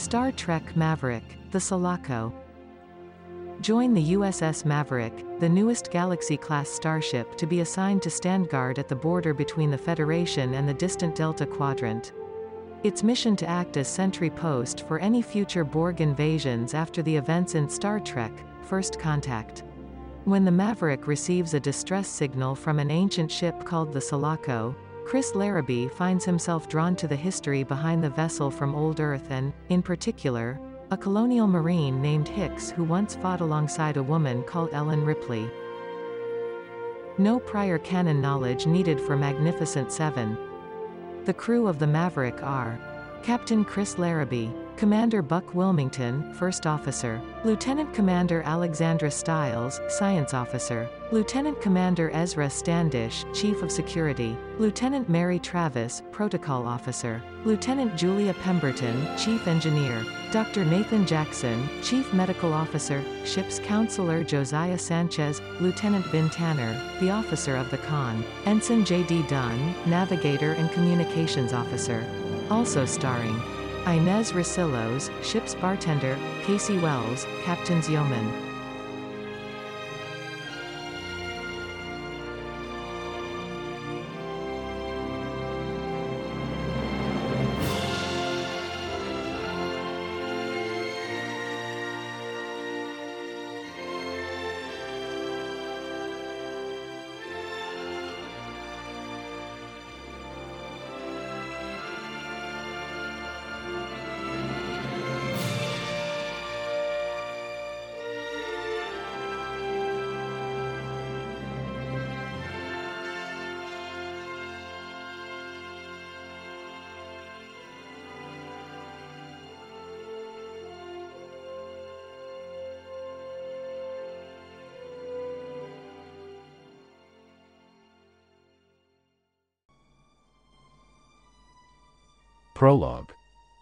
Star Trek Maverick, the Sulaco. Join the USS Maverick, the newest Galaxy-class starship to be assigned to stand guard at the border between the Federation and the distant Delta Quadrant. Its mission to act as sentry post for any future Borg invasions after the events in Star Trek: First Contact. When the Maverick receives a distress signal from an ancient ship called the Sulaco, Chris Larrabee finds himself drawn to the history behind the vessel from old Earth and, in particular, a colonial marine named Hicks who once fought alongside a woman called Ellen Ripley. No prior canon knowledge needed for Magnificent Seven. The crew of the Maverick are Captain Chris Larrabee, Commander Buck Wilmington, First Officer, Lieutenant Commander Alexandra Stiles, Science Officer, Lieutenant Commander Ezra Standish, Chief of Security, Lieutenant Mary Travis, Protocol Officer, Lieutenant Julia Pemberton, Chief Engineer, Dr. Nathan Jackson, Chief Medical Officer, Ship's Counselor Josiah Sanchez, Lieutenant Ben Tanner, the Officer of the Con, Ensign J.D. Dunn, Navigator and Communications Officer. Also starring Inez Rosillos, Ship's Bartender, Casey Wells, Captain's Yeoman. Prologue.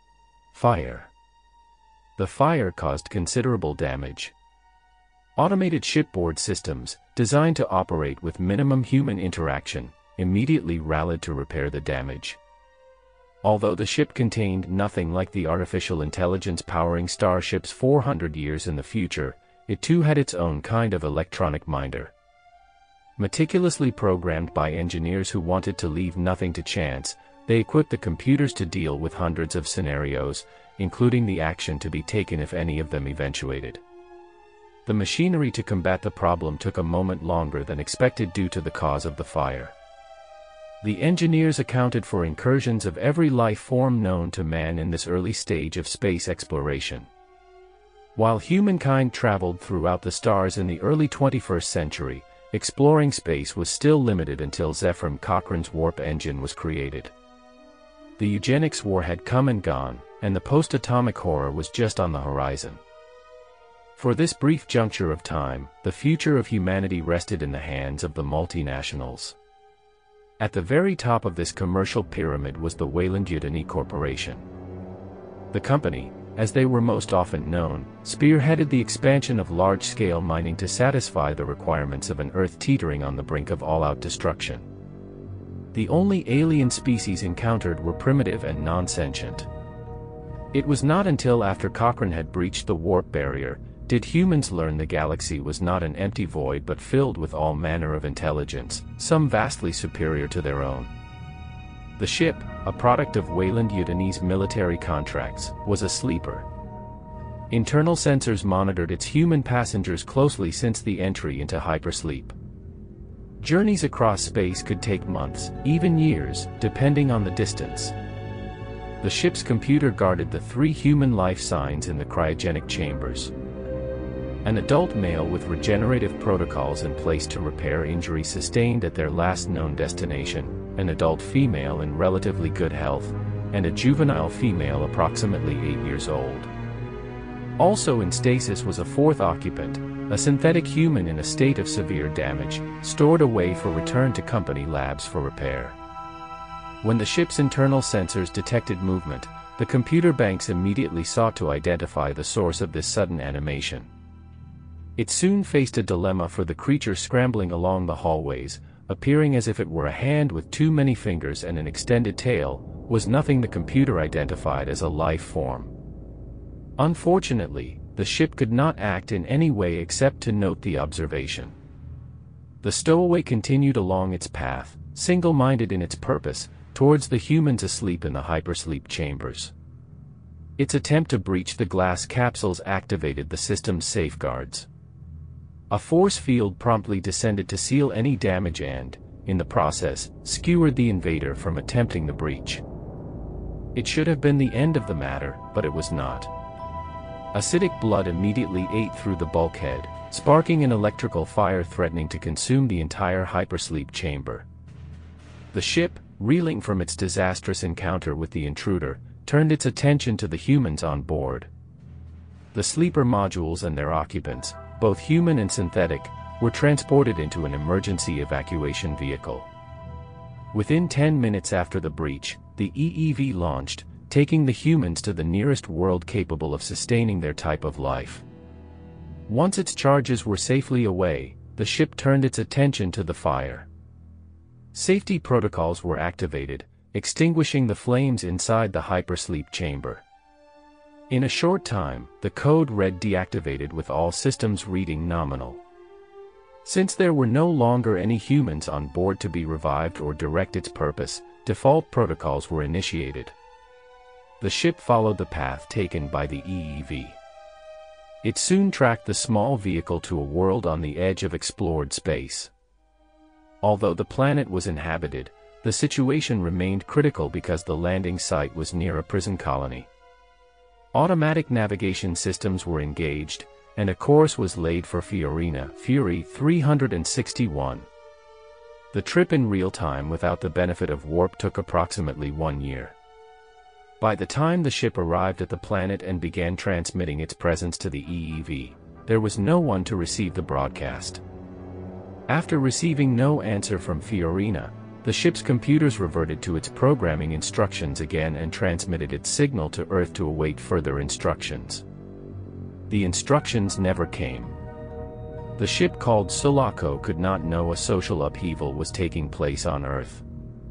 Fire. The fire caused considerable damage. Automated shipboard systems, designed to operate with minimum human interaction, immediately rallied to repair the damage. Although the ship contained nothing like the artificial intelligence powering starships 400 years in the future, it too had its own kind of electronic minder. Meticulously programmed by engineers who wanted to leave nothing to chance, they equipped the computers to deal with hundreds of scenarios, including the action to be taken if any of them eventuated. The machinery to combat the problem took a moment longer than expected due to the cause of the fire. The engineers accounted for incursions of every life form known to man in this early stage of space exploration. While humankind traveled throughout the stars in the early 21st century, exploring space was still limited until Zefram Cochrane's warp engine was created. The eugenics war had come and gone, and the post-atomic horror was just on the horizon. For this brief juncture of time, the future of humanity rested in the hands of the multinationals. At the very top of this commercial pyramid was the Weyland-Yutani Corporation. The company, as they were most often known, spearheaded the expansion of large-scale mining to satisfy the requirements of an Earth teetering on the brink of all-out destruction. The only alien species encountered were primitive and non-sentient. It was not until after Cochrane had breached the warp barrier, did humans learn the galaxy was not an empty void but filled with all manner of intelligence, some vastly superior to their own. The ship, a product of Weyland-Yutani's military contracts, was a sleeper. Internal sensors monitored its human passengers closely since the entry into hypersleep. Journeys across space could take months, even years, depending on the distance. The ship's computer guarded the 3 human life signs in the cryogenic chambers. An adult male with regenerative protocols in place to repair injuries sustained at their last known destination, an adult female in relatively good health, and a juvenile female approximately 8 years old. Also in stasis was a 4th occupant, a synthetic human in a state of severe damage, stored away for return to company labs for repair. When the ship's internal sensors detected movement, the computer banks immediately sought to identify the source of this sudden animation. It soon faced a dilemma, for the creature scrambling along the hallways, appearing as if it were a hand with too many fingers and an extended tail, was nothing the computer identified as a life form. Unfortunately, the ship could not act in any way except to note the observation. The stowaway continued along its path, single-minded in its purpose, towards the humans asleep in the hypersleep chambers. Its attempt to breach the glass capsules activated the system's safeguards. A force field promptly descended to seal any damage and, in the process, skewered the invader from attempting the breach. It should have been the end of the matter, but it was not. Acidic blood immediately ate through the bulkhead, sparking an electrical fire threatening to consume the entire hypersleep chamber. The ship, reeling from its disastrous encounter with the intruder, turned its attention to the humans on board. The sleeper modules and their occupants, both human and synthetic, were transported into an emergency evacuation vehicle. Within 10 minutes after the breach, the EEV launched, taking the humans to the nearest world capable of sustaining their type of life. Once its charges were safely away, the ship turned its attention to the fire. Safety protocols were activated, extinguishing the flames inside the hypersleep chamber. In a short time, the code red deactivated with all systems reading nominal. Since there were no longer any humans on board to be revived or direct its purpose, default protocols were initiated. The ship followed the path taken by the EEV. It soon tracked the small vehicle to a world on the edge of explored space. Although the planet was inhabited, the situation remained critical because the landing site was near a prison colony. Automatic navigation systems were engaged, and a course was laid for Fiorina, Fury 361. The trip in real time without the benefit of warp took approximately 1 year. By the time the ship arrived at the planet and began transmitting its presence to the EEV, there was no one to receive the broadcast. After receiving no answer from Fiorina, the ship's computers reverted to its programming instructions again and transmitted its signal to Earth to await further instructions. The instructions never came. The ship called Sulaco could not know a social upheaval was taking place on Earth.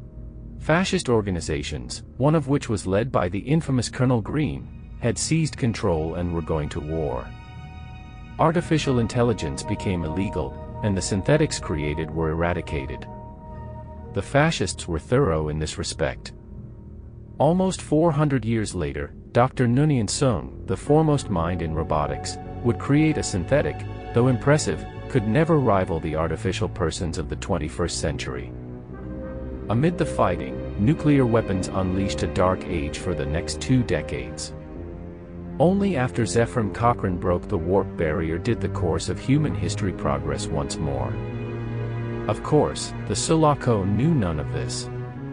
Fascist organizations, one of which was led by the infamous Colonel Green, had seized control and were going to war. Artificial intelligence became illegal, and the synthetics created were eradicated. The fascists were thorough in this respect. Almost 400 years later, Dr. Nunyan Sung, the foremost mind in robotics, would create a synthetic, though impressive, could never rival the artificial persons of the 21st century. Amid the fighting, nuclear weapons unleashed a dark age for the next 2 decades. Only after Zefram Cochrane broke the warp barrier did the course of human history progress once more. Of course, the Sulaco knew none of this.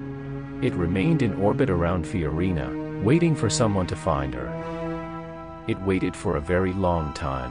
It remained in orbit around Fiorina, waiting for someone to find her. It waited for a very long time.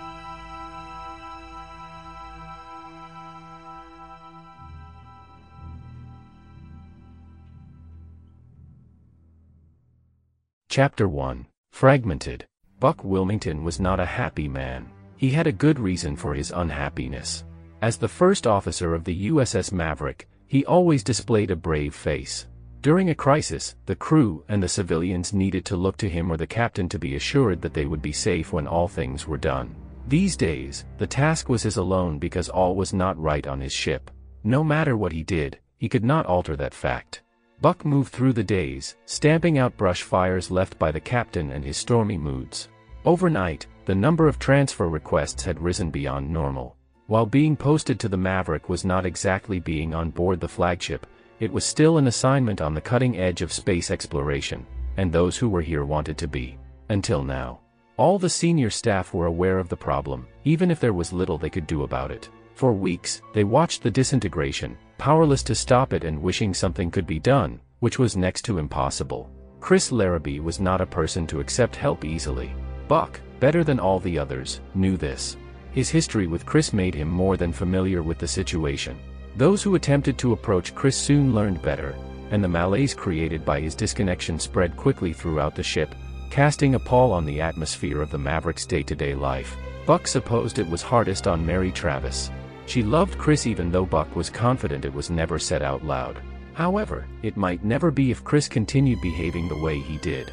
Chapter 1. Fragmented. Buck Wilmington was not a happy man. He had a good reason for his unhappiness. As the first officer of the USS Maverick, he always displayed a brave face. During a crisis, the crew and the civilians needed to look to him or the captain to be assured that they would be safe when all things were done. These days, the task was his alone because all was not right on his ship. No matter what he did, he could not alter that fact. Buck moved through the days, stamping out brush fires left by the captain and his stormy moods. Overnight, the number of transfer requests had risen beyond normal. While being posted to the Maverick was not exactly being on board the flagship, it was still an assignment on the cutting edge of space exploration, and those who were here wanted to be. Until now. All the senior staff were aware of the problem, even if there was little they could do about it. For weeks, they watched the disintegration, powerless to stop it and wishing something could be done, which was next to impossible. Chris Larrabee was not a person to accept help easily. Buck, better than all the others, knew this. His history with Chris made him more than familiar with the situation. Those who attempted to approach Chris soon learned better, and the malaise created by his disconnection spread quickly throughout the ship, casting a pall on the atmosphere of the Maverick's day-to-day life. Buck supposed it was hardest on Mary Travis. She loved Chris even though Buck was confident it was never said out loud. However, it might never be if Chris continued behaving the way he did.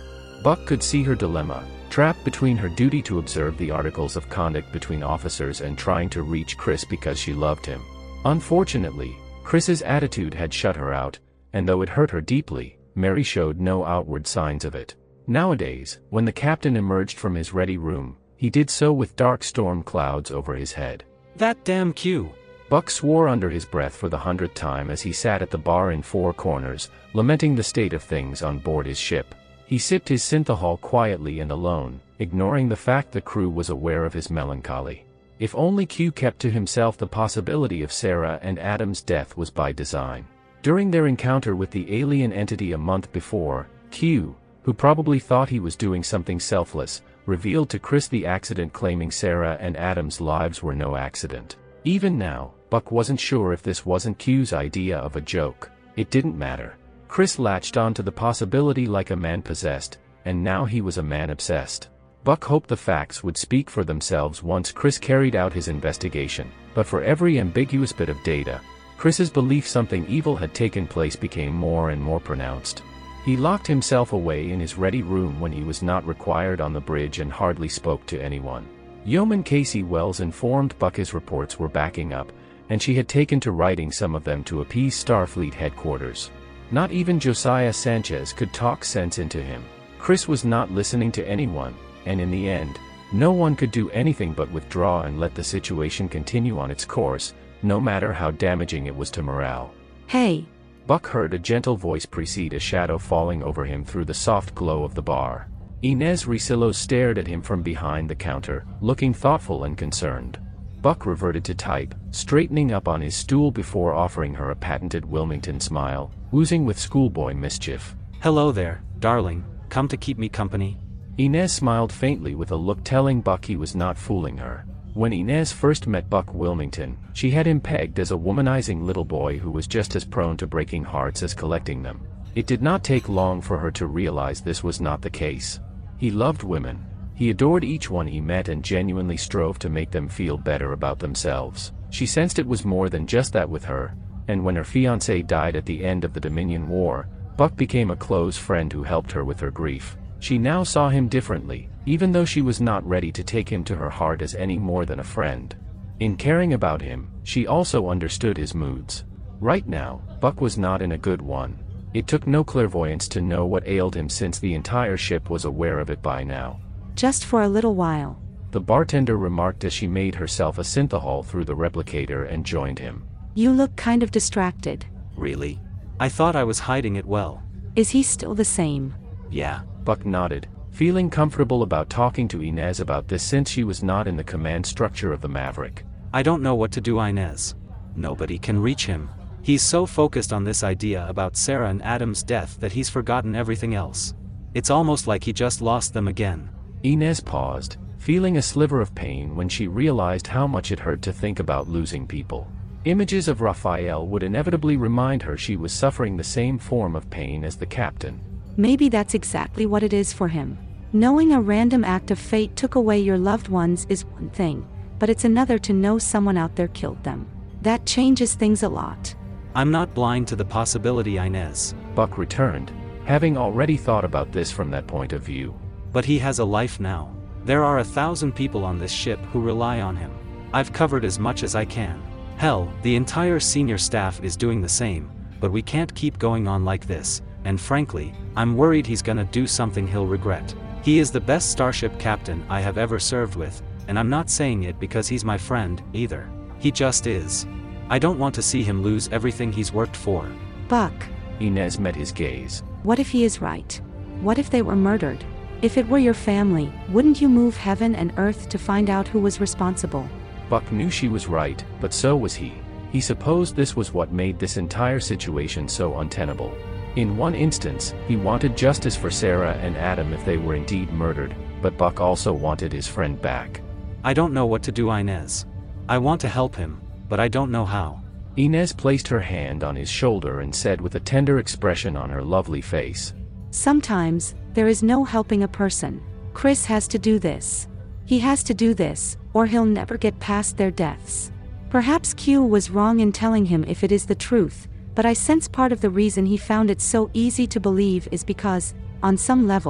Buck could see her dilemma, trapped between her duty to observe the articles of conduct between officers and trying to reach Chris because she loved him. Unfortunately, Chris's attitude had shut her out, and though it hurt her deeply, Mary showed no outward signs of it. Nowadays, when the captain emerged from his ready room, he did so with dark storm clouds over his head. That damn Q! Buck swore under his breath for the 100th time as he sat at the bar in Four Corners, lamenting the state of things on board his ship. He sipped his synthahol quietly and alone, ignoring the fact the crew was aware of his melancholy. If only Q kept to himself, the possibility of Sarah and Adam's death was by design. During their encounter with the alien entity a month before, Q, who probably thought he was doing something selfless, revealed to Chris the accident, claiming Sarah and Adam's lives were no accident. Even now, Buck wasn't sure if this wasn't Q's idea of a joke. It didn't matter. Chris latched onto the possibility like a man possessed, and now he was a man obsessed. Buck hoped the facts would speak for themselves once Chris carried out his investigation, but for every ambiguous bit of data, Chris's belief something evil had taken place became more and more pronounced. He locked himself away in his ready room when he was not required on the bridge and hardly spoke to anyone. Yeoman Casey Wells informed Buck his reports were backing up, and she had taken to writing some of them to appease Starfleet headquarters. Not even Josiah Sanchez could talk sense into him. Chris was not listening to anyone, and in the end, no one could do anything but withdraw and let the situation continue on its course, no matter how damaging it was to morale. Hey! Buck heard a gentle voice precede a shadow falling over him through the soft glow of the bar. Inez Risillo stared at him from behind the counter, looking thoughtful and concerned. Buck reverted to type, straightening up on his stool before offering her a patented Wilmington smile, oozing with schoolboy mischief. Hello there, darling, come to keep me company? Inez smiled faintly with a look telling Buck he was not fooling her. When Inez first met Buck Wilmington, she had him pegged as a womanizing little boy who was just as prone to breaking hearts as collecting them. It did not take long for her to realize this was not the case. He loved women. He adored each one he met and genuinely strove to make them feel better about themselves. She sensed it was more than just that with her, and when her fiancé died at the end of the Dominion War, Buck became a close friend who helped her with her grief. She now saw him differently, even though she was not ready to take him to her heart as any more than a friend. In caring about him, she also understood his moods. Right now, Buck was not in a good one. It took no clairvoyance to know what ailed him since the entire ship was aware of it by now. Just for a little while, the bartender remarked as she made herself a synthahol through the replicator and joined him. You look kind of distracted. Really? I thought I was hiding it well. Is he still the same? Yeah. Buck nodded, feeling comfortable about talking to Inez about this since she was not in the command structure of the Maverick. I don't know what to do, Inez. Nobody can reach him. He's so focused on this idea about Sarah and Adam's death that he's forgotten everything else. It's almost like he just lost them again. Inez paused, feeling a sliver of pain when she realized how much it hurt to think about losing people. Images of Raphael would inevitably remind her she was suffering the same form of pain as the captain. Maybe that's exactly what it is for him. Knowing a random act of fate took away your loved ones is one thing, but it's another to know someone out there killed them. That changes things a lot. I'm not blind to the possibility, Inez. Buck returned, having already thought about this from that point of view. But he has a life now. There are 1,000 people on this ship who rely on him. I've covered as much as I can. Hell, the entire senior staff is doing the same, but we can't keep going on like this. And frankly, I'm worried he's gonna do something he'll regret. He is the best starship captain I have ever served with, and I'm not saying it because he's my friend, either. He just is. I don't want to see him lose everything he's worked for. Buck. Inez met his gaze. What if he is right? What if they were murdered? If it were your family, wouldn't you move heaven and earth to find out who was responsible? Buck knew she was right, but so was he. He supposed this was what made this entire situation so untenable. In one instance, he wanted justice for Sarah and Adam if they were indeed murdered, but Buck also wanted his friend back. I don't know what to do, Inez. I want to help him, but I don't know how. Inez placed her hand on his shoulder and said with a tender expression on her lovely face. Sometimes, there is no helping a person. Chris has to do this. He has to do this, or he'll never get past their deaths. Perhaps Q was wrong in telling him if it is the truth, but I sense part of the reason he found it so easy to believe is because, on some level,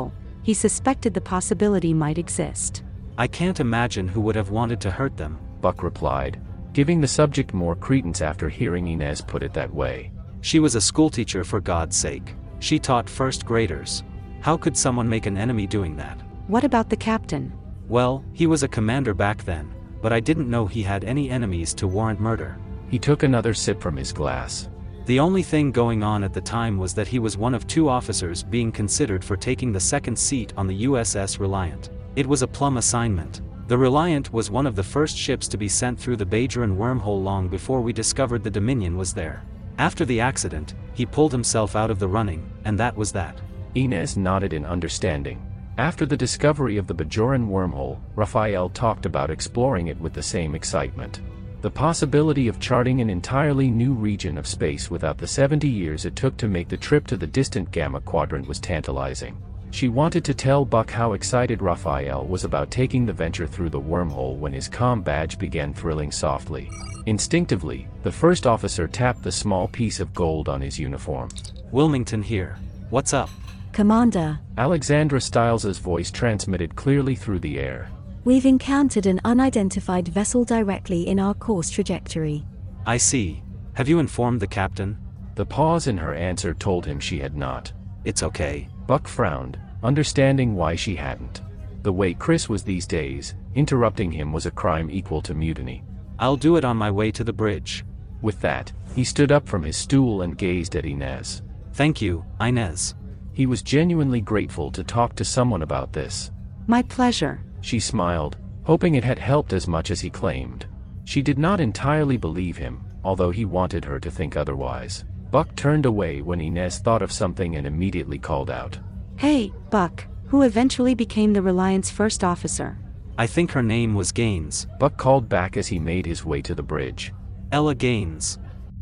He suspected the possibility might exist. I can't imagine who would have wanted to hurt them, Buck replied, giving the subject more credence after hearing Inez put it that way. She was a schoolteacher, for God's sake. She taught first graders. How could someone make an enemy doing that? What about the captain? Well, he was a commander back then, but I didn't know he had any enemies to warrant murder. He took another sip from his glass. The only thing going on at the time was that he was one of 2 officers being considered for taking the second seat on the USS Reliant. It was a plum assignment. The Reliant was one of the first ships to be sent through the Bajoran wormhole long before we discovered the Dominion was there. After the accident, he pulled himself out of the running, and that was that. Inez nodded in understanding. After the discovery of the Bajoran wormhole, Raphael talked about exploring it with the same excitement. The possibility of charting an entirely new region of space without the 70 years it took to make the trip to the distant Gamma Quadrant was tantalizing. She wanted to tell Buck how excited Raphael was about taking the venture through the wormhole when his comm badge began thrilling softly. Instinctively, the first officer tapped the small piece of gold on his uniform. Wilmington here. What's up? Commander, Alexandra Stiles's voice transmitted clearly through the air. we've encountered an unidentified vessel directly in our course trajectory. I see. Have you informed the captain? The pause in her answer told him she had not. It's okay. Buck frowned, understanding why she hadn't. The way Chris was these days, interrupting him was a crime equal to mutiny. I'll do it on my way to the bridge. With that, he stood up from his stool and gazed at Inez. Thank you, Inez. He was genuinely grateful to talk to someone about this. My pleasure. She smiled, hoping it had helped as much as he claimed. She did not entirely believe him, although he wanted her to think otherwise. Buck turned away when Inez thought of something and immediately called out. Hey, Buck, who eventually became the Reliant's first officer. I think her name was Gaines. Buck called back as he made his way to the bridge. Ella Gaines.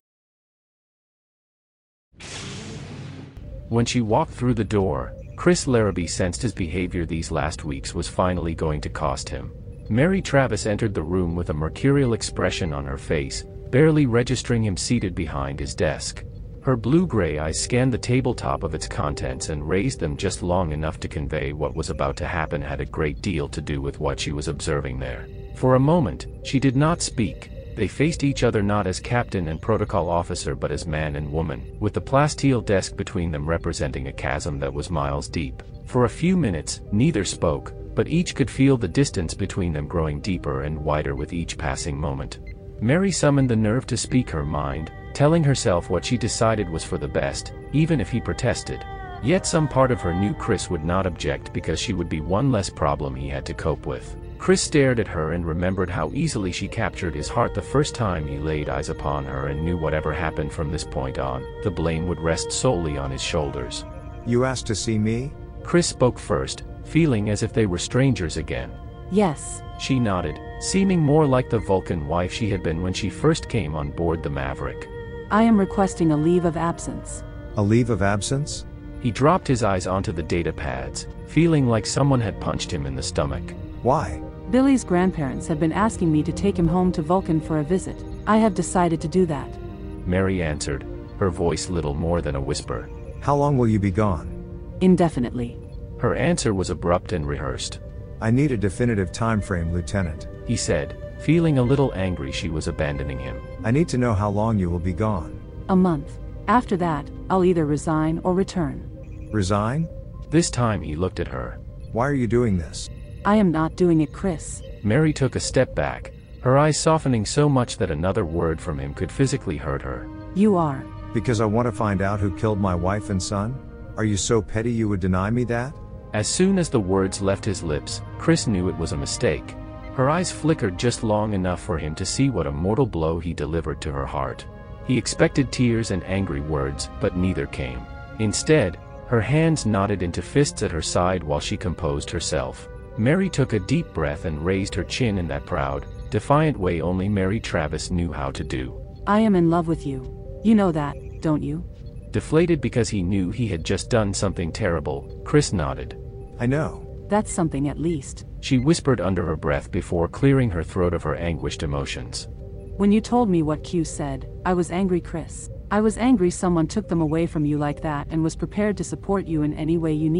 When she walked through the door, Chris Larrabee sensed his behavior these last weeks was finally going to cost him. Mary Travis entered the room with a mercurial expression on her face, barely registering him seated behind his desk. Her blue-gray eyes scanned the tabletop of its contents and raised them just long enough to convey what was about to happen had a great deal to do with what she was observing there. For a moment, she did not speak. They faced each other not as captain and protocol officer but as man and woman, with the plasteel desk between them representing a chasm that was miles deep. For a few minutes, neither spoke, but each could feel the distance between them growing deeper and wider with each passing moment. Mary summoned the nerve to speak her mind, telling herself what she decided was for the best, even if he protested. Yet some part of her knew Chris would not object because she would be one less problem he had to cope with. Chris stared at her and remembered how easily she captured his heart the first time he laid eyes upon her and knew whatever happened from this point on, the blame would rest solely on his shoulders. You asked to see me? Chris spoke first, feeling as if they were strangers again. Yes. She nodded, seeming more like the Vulcan wife she had been when she first came on board the Maverick. I am requesting a leave of absence. A leave of absence? He dropped his eyes onto the data pads, feeling like someone had punched him in the stomach. Why? Billy's grandparents have been asking me to take him home to Vulcan for a visit. I have decided to do that. Mary answered, her voice little more than a whisper. How long will you be gone? Indefinitely. Her answer was abrupt and rehearsed. I need a definitive time frame, Lieutenant. He said, feeling a little angry she was abandoning him. I need to know how long you will be gone. A month. After that, I'll either resign or return. Resign? This time he looked at her. Why are you doing this? I am not doing it, Chris. Mary took a step back, her eyes softening so much that another word from him could physically hurt her. You are. Because I want to find out who killed my wife and son? Are you so petty you would deny me that? As soon as the words left his lips, Chris knew it was a mistake. Her eyes flickered just long enough for him to see what a mortal blow he delivered to her heart. He expected tears and angry words, but neither came. Instead, her hands knotted into fists at her side while she composed herself. Mary took a deep breath and raised her chin in that proud, defiant way only Mary Travis knew how to do. I am in love with you. You know that, don't you? Deflated because he knew he had just done something terrible, Chris nodded. I know. That's something at least. She whispered under her breath before clearing her throat of her anguished emotions. When you told me what Q said, I was angry, Chris. I was angry someone took them away from you like that and was prepared to support you in any way you needed.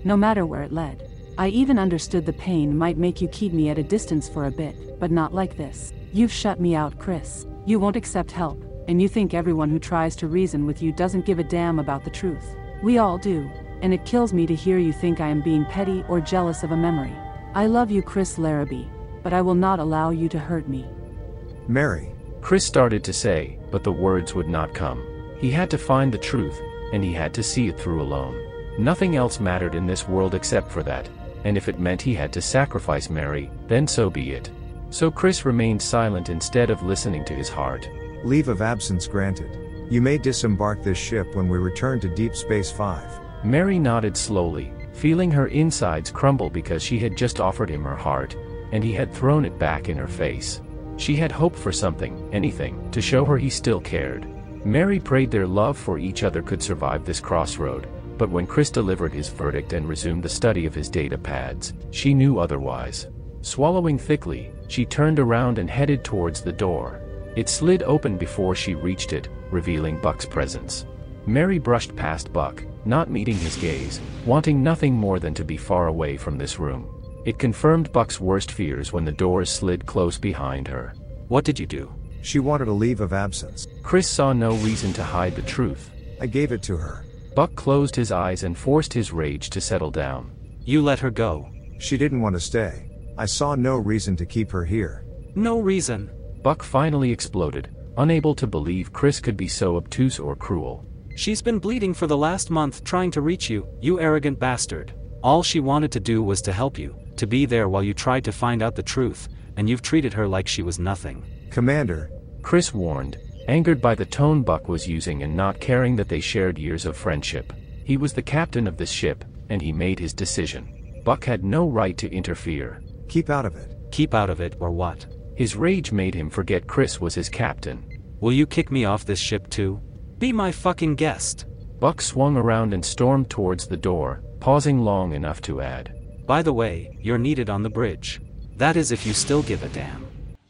no matter where it led. I even understood the pain might make you keep me at a distance for a bit, but not like this. You've shut me out, Chris. You won't accept help, and you think everyone who tries to reason with you doesn't give a damn about the truth. We all do, and it kills me to hear you think I am being petty or jealous of a memory. I love you, Chris Larrabee, but I will not allow you to hurt me. Mary. Chris started to say, but the words would not come. He had to find the truth, and he had to see it through alone. Nothing else mattered in this world except for that, and if it meant he had to sacrifice Mary, then so be it. So Chris remained silent instead of listening to his heart. Leave of absence granted. You may disembark this ship when we return to Deep Space 5. Mary nodded slowly, feeling her insides crumble because she had just offered him her heart, and he had thrown it back in her face. She had hoped for something, anything, to show her he still cared. Mary prayed their love for each other could survive this crossroad, but when Chris delivered his verdict and resumed the study of his data pads, she knew otherwise. Swallowing thickly, she turned around and headed towards the door. It slid open before she reached it, revealing Buck's presence. Mary brushed past Buck, not meeting his gaze, wanting nothing more than to be far away from this room. It confirmed Buck's worst fears when the doors slid close behind her. What did you do? She wanted a leave of absence. Chris saw no reason to hide the truth. I gave it to her. Buck closed his eyes and forced his rage to settle down. You let her go. She didn't want to stay. I saw no reason to keep her here. No reason. Buck finally exploded, unable to believe Chris could be so obtuse or cruel. She's been bleeding for the last month trying to reach you, you arrogant bastard. All she wanted to do was to help you, to be there while you tried to find out the truth, and you've treated her like she was nothing. Commander. Chris warned, angered by the tone Buck was using and not caring that they shared years of friendship. He was the captain of this ship, and he made his decision. Buck had no right to interfere. Keep out of it. Keep out of it, or what? His rage made him forget Chris was his captain. Will you kick me off this ship too? Be my fucking guest. Buck swung around and stormed towards the door, pausing long enough to add, by the way, you're needed on the bridge. That is if you still give a damn.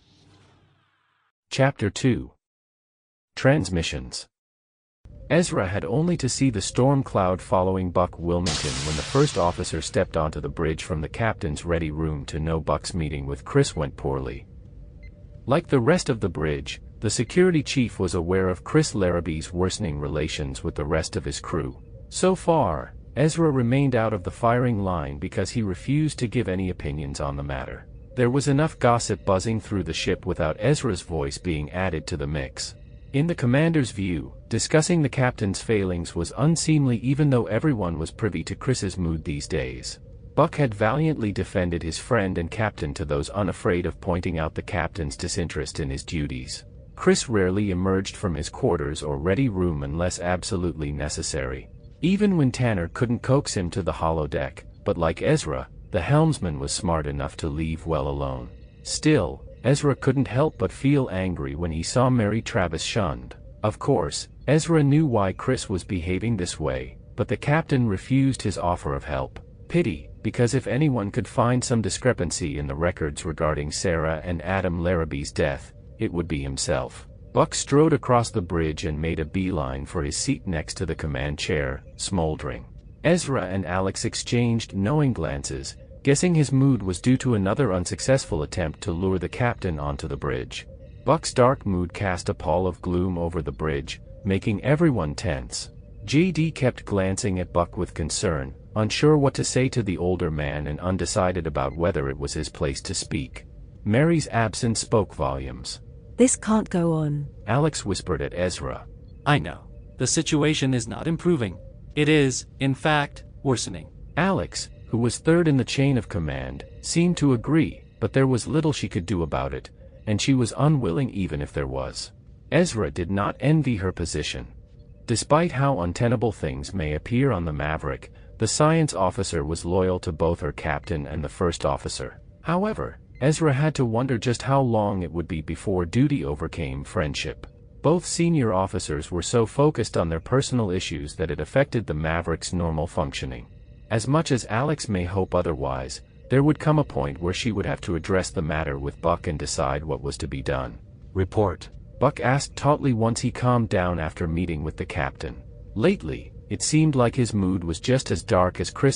Chapter 2. Transmissions. Ezra had only to see the storm cloud following Buck Wilmington when the first officer stepped onto the bridge from the captain's ready room to know Buck's meeting with Chris went poorly. Like the rest of the bridge, the security chief was aware of Chris Larrabee's worsening relations with the rest of his crew. So far, Ezra remained out of the firing line because he refused to give any opinions on the matter. There was enough gossip buzzing through the ship without Ezra's voice being added to the mix. In the commander's view, discussing the captain's failings was unseemly even though everyone was privy to Chris's mood these days. Buck had valiantly defended his friend and captain to those unafraid of pointing out the captain's disinterest in his duties. Chris rarely emerged from his quarters or ready room unless absolutely necessary. Even when Tanner couldn't coax him to the holodeck, but like Ezra, the helmsman was smart enough to leave well alone. Still, Ezra couldn't help but feel angry when he saw Mary Travis shunned. Of course, Ezra knew why Chris was behaving this way, but the captain refused his offer of help. Pity, because if anyone could find some discrepancy in the records regarding Sarah and Adam Larrabee's death, it would be himself. Buck strode across the bridge and made a beeline for his seat next to the command chair, smoldering. Ezra and Alex exchanged knowing glances, guessing his mood was due to another unsuccessful attempt to lure the captain onto the bridge. Buck's dark mood cast a pall of gloom over the bridge, making everyone tense. JD kept glancing at Buck with concern, unsure what to say to the older man and undecided about whether it was his place to speak. Mary's absence spoke volumes. This can't go on. Alex whispered at Ezra. I know. The situation is not improving. It is, in fact, worsening. Alex, who was third in the chain of command, seemed to agree, but there was little she could do about it, and she was unwilling even if there was. Ezra did not envy her position. Despite how untenable things may appear on the Maverick, the science officer was loyal to both her captain and the first officer. However, Ezra had to wonder just how long it would be before duty overcame friendship. Both senior officers were so focused on their personal issues that it affected the Maverick's normal functioning. As much as Alex may hope otherwise, there would come a point where she would have to address the matter with Buck and decide what was to be done. Report. Buck asked tautly once he calmed down after meeting with the captain. Lately, it seemed like his mood was just as dark as Chris's.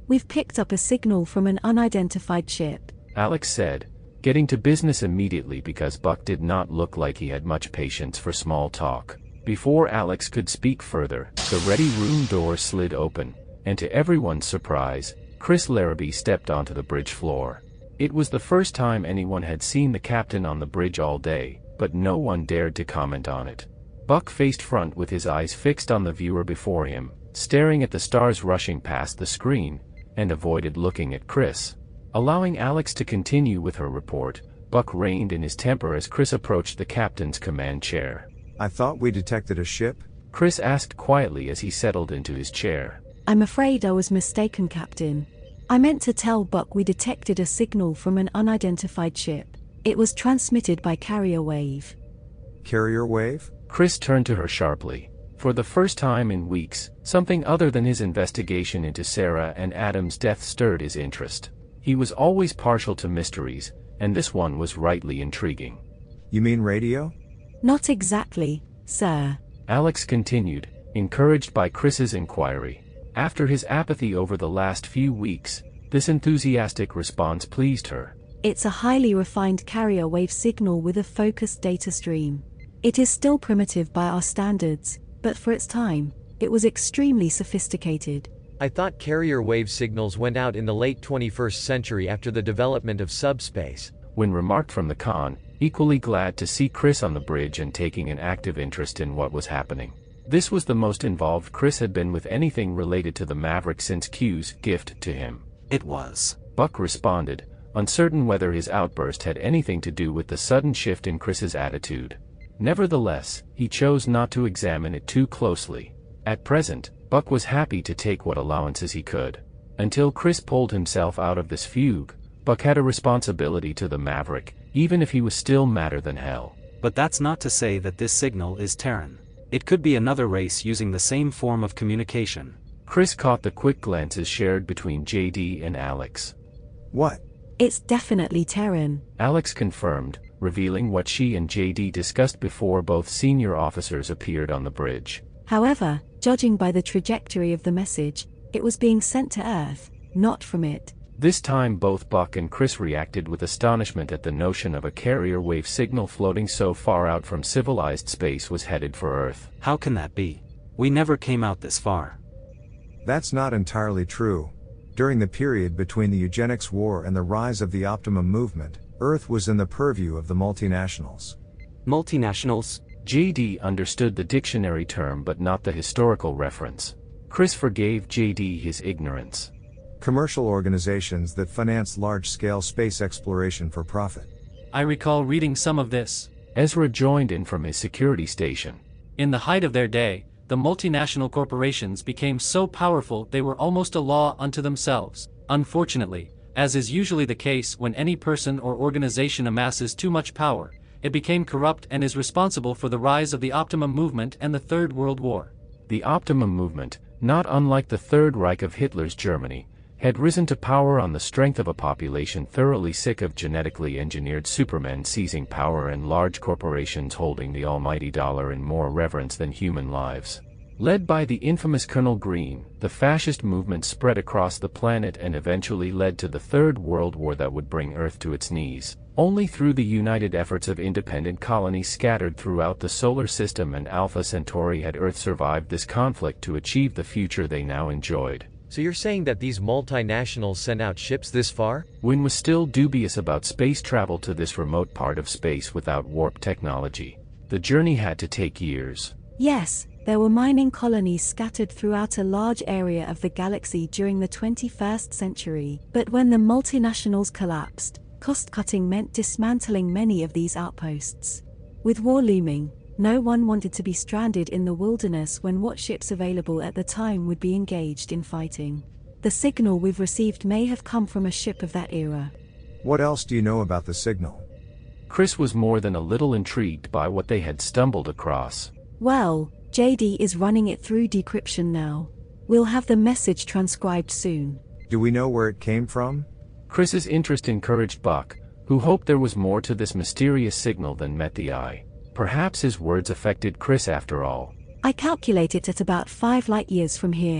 We've picked up a signal from an unidentified ship. Alex said, getting to business immediately because Buck did not look like he had much patience for small talk. Before Alex could speak further, the ready room door slid open, and to everyone's surprise, Chris Larrabee stepped onto the bridge floor. It was the first time anyone had seen the captain on the bridge all day, but no one dared to comment on it. Buck faced front with his eyes fixed on the viewer before him, staring at the stars rushing past the screen, and avoided looking at Chris. Allowing Alex to continue with her report, Buck reined in his temper as Chris approached the captain's command chair. I thought we detected a ship? Chris asked quietly as he settled into his chair. I'm afraid I was mistaken, Captain. I meant to tell Buck we detected a signal from an unidentified ship. It was transmitted by carrier wave. Carrier wave? Chris turned to her sharply. For the first time in weeks, something other than his investigation into Sarah and Adam's death stirred his interest. He was always partial to mysteries, and this one was rightly intriguing. You mean radio? Not exactly, sir. Alex continued, encouraged by Chris's inquiry. After his apathy over the last few weeks, this enthusiastic response pleased her. It's a highly refined carrier wave signal with a focused data stream. It is still primitive by our standards, but for its time, it was extremely sophisticated. I thought carrier wave signals went out in the late 21st century after the development of subspace. Wynn remarked from the con, equally glad to see Chris on the bridge and taking an active interest in what was happening. This was the most involved Chris had been with anything related to the Maverick since Q's gift to him. It was. Buck responded, uncertain whether his outburst had anything to do with the sudden shift in Chris's attitude. Nevertheless, he chose not to examine it too closely. At present, Buck was happy to take what allowances he could. Until Chris pulled himself out of this fugue, Buck had a responsibility to the Maverick, even if he was still madder than hell. But that's not to say that this signal is Terran. It could be another race using the same form of communication. Chris caught the quick glances shared between JD and Alex. What? It's definitely Terran. Alex confirmed, revealing what she and JD discussed before both senior officers appeared on the bridge. However, judging by the trajectory of the message, it was being sent to Earth, not from it. This time both Buck and Chris reacted with astonishment at the notion of a carrier wave signal floating so far out from civilized space was headed for Earth. How can that be? We never came out this far. That's not entirely true. During the period between the Eugenics War and the rise of the Optimum movement, Earth was in the purview of the multinationals. Multinationals? JD understood the dictionary term but not the historical reference. Chris forgave JD his ignorance. Commercial organizations that finance large-scale space exploration for profit. I recall reading some of this. Ezra joined in from his security station. In the height of their day, the multinational corporations became so powerful they were almost a law unto themselves. Unfortunately, as is usually the case when any person or organization amasses too much power, it became corrupt and is responsible for the rise of the Optimum movement and the Third World War. The Optimum movement, not unlike the Third Reich of Hitler's Germany, had risen to power on the strength of a population thoroughly sick of genetically engineered supermen seizing power and large corporations holding the almighty dollar in more reverence than human lives. Led by the infamous Colonel Green, the fascist movement spread across the planet and eventually led to the Third World War that would bring Earth to its knees. Only through the united efforts of independent colonies scattered throughout the solar system and Alpha Centauri had Earth survived this conflict to achieve the future they now enjoyed. So you're saying that these multinationals sent out ships this far? Wynn was still dubious about space travel to this remote part of space without warp technology. The journey had to take years. Yes, there were mining colonies scattered throughout a large area of the galaxy during the 21st century. But when the multinationals collapsed, cost-cutting meant dismantling many of these outposts. With war looming, no one wanted to be stranded in the wilderness when what ships available at the time would be engaged in fighting. The signal we've received may have come from a ship of that era. What else do you know about the signal? Chris was more than a little intrigued by what they had stumbled across. Well, JD is running it through decryption now. We'll have the message transcribed soon. Do we know where it came from? Chris's interest encouraged Buck, who hoped there was more to this mysterious signal than met the eye. Perhaps his words affected Chris after all. I calculate it at about 5 light-years from here.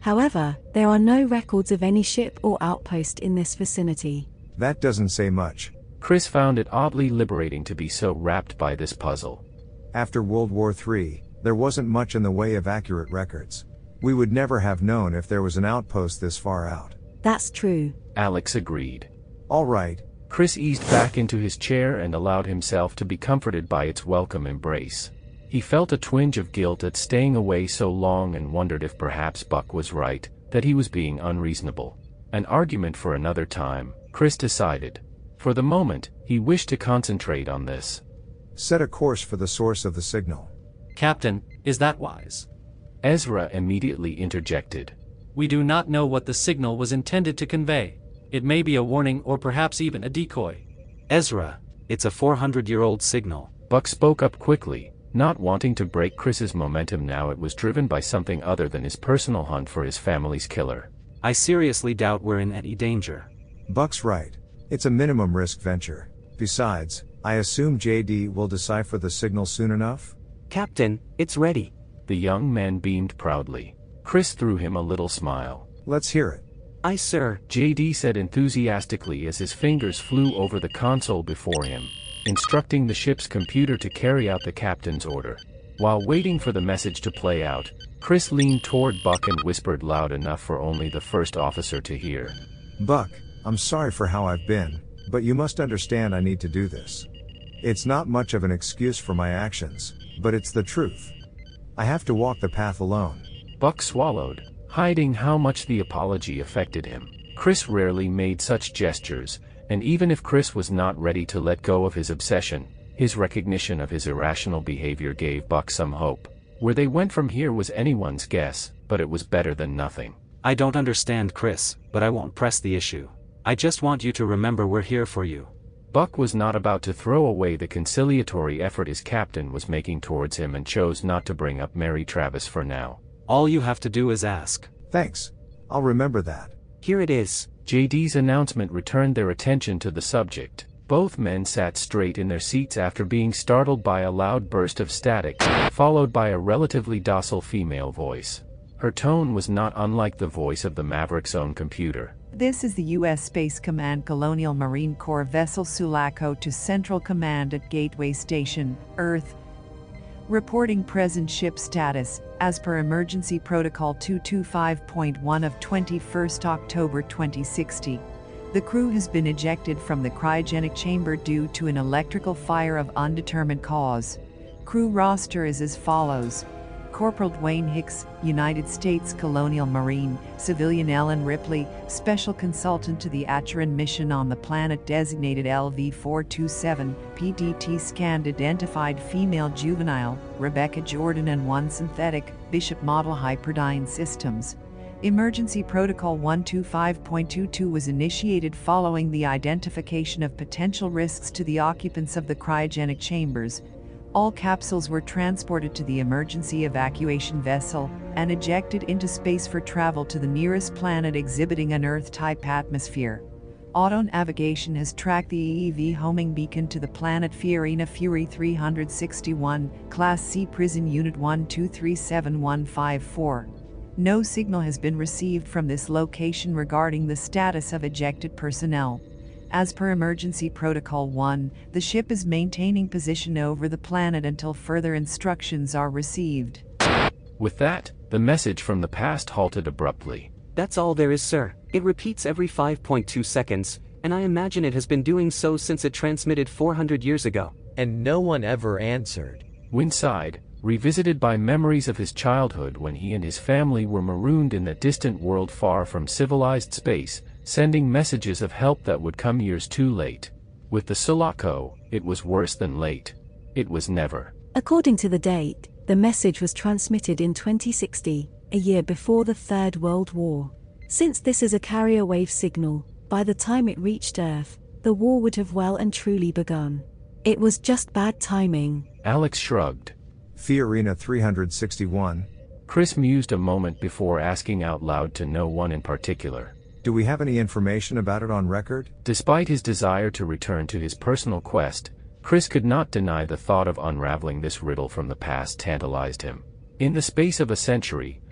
However, there are no records of any ship or outpost in this vicinity. That doesn't say much. Chris found it oddly liberating to be so wrapped by this puzzle. After World War III, there wasn't much in the way of accurate records. We would never have known if there was an outpost this far out. That's true. Alex agreed. All right. Chris eased back into his chair and allowed himself to be comforted by its welcome embrace. He felt a twinge of guilt at staying away so long and wondered if perhaps Buck was right, that he was being unreasonable. An argument for another time, Chris decided. For the moment, he wished to concentrate on this. Set a course for the source of the signal. Captain, is that wise? Ezra immediately interjected. We do not know what the signal was intended to convey. It may be a warning or perhaps even a decoy. Ezra, it's a 400-year-old signal. Buck spoke up quickly, not wanting to break Chris's momentum now it was driven by something other than his personal hunt for his family's killer. I seriously doubt we're in any danger. Buck's right. It's a minimum risk venture. Besides, I assume JD will decipher the signal soon enough? Captain, it's ready. The young man beamed proudly. Chris threw him a little smile. Let's hear it. Aye, sir. JD said enthusiastically as his fingers flew over the console before him, instructing the ship's computer to carry out the captain's order. While waiting for the message to play out, Chris leaned toward Buck and whispered loud enough for only the first officer to hear. Buck, I'm sorry for how I've been, but you must understand I need to do this. It's not much of an excuse for my actions, but it's the truth. I have to walk the path alone. Buck swallowed, hiding how much the apology affected him. Chris rarely made such gestures, and even if Chris was not ready to let go of his obsession, his recognition of his irrational behavior gave Buck some hope. Where they went from here was anyone's guess, but it was better than nothing. I don't understand, Chris, but I won't press the issue. I just want you to remember we're here for you. Buck was not about to throw away the conciliatory effort his captain was making towards him and chose not to bring up Mary Travis for now. All you have to do is ask. Thanks. I'll remember that. Here it is. JD's announcement returned their attention to the subject. Both men sat straight in their seats after being startled by a loud burst of static, followed by a relatively docile female voice. Her tone was not unlike the voice of the Maverick's own computer. This is the U.S. Space Command Colonial Marine Corps vessel Sulaco to Central Command at Gateway Station, Earth. Reporting present ship status, as per Emergency Protocol 225.1 of 21st October 2060. The crew has been ejected from the cryogenic chamber due to an electrical fire of undetermined cause. Crew roster is as follows. Corporal Dwayne Hicks, United States Colonial Marine, Civilian Ellen Ripley, Special Consultant to the Acheron mission on the planet designated LV-427, PDT scanned identified female juvenile, Rebecca Jordan and one synthetic, Bishop Model Hyperdyne Systems. Emergency Protocol 125.22 was initiated following the identification of potential risks to the occupants of the cryogenic chambers. All capsules were transported to the emergency evacuation vessel and ejected into space for travel to the nearest planet exhibiting an Earth-type atmosphere. Auto navigation has tracked the EEV homing beacon to the planet Fiorina Fury 361, Class C Prison Unit 1237154. No signal has been received from this location regarding the status of ejected personnel. As per Emergency Protocol 1, the ship is maintaining position over the planet until further instructions are received. With that, the message from the past halted abruptly. That's all there is, sir. It repeats every 5.2 seconds, and I imagine it has been doing so since it transmitted 400 years ago. And no one ever answered. Wynn sighed, revisited by memories of his childhood when he and his family were marooned in the distant world far from civilized space, sending messages of help that would come years too late. With the Sulaco, it was worse than late. It was never. According to the date, the message was transmitted in 2060, a year before the Third World War. Since this is a carrier wave signal, by the time it reached Earth, the war would have well and truly begun. It was just bad timing. Alex shrugged. Fiorina 361. Chris mused a moment before asking out loud to no one in particular. Do we have any information about it on record? Despite his desire to return to his personal quest, Chris could not deny the thought of unraveling this riddle from the past tantalized him. In the space of a century,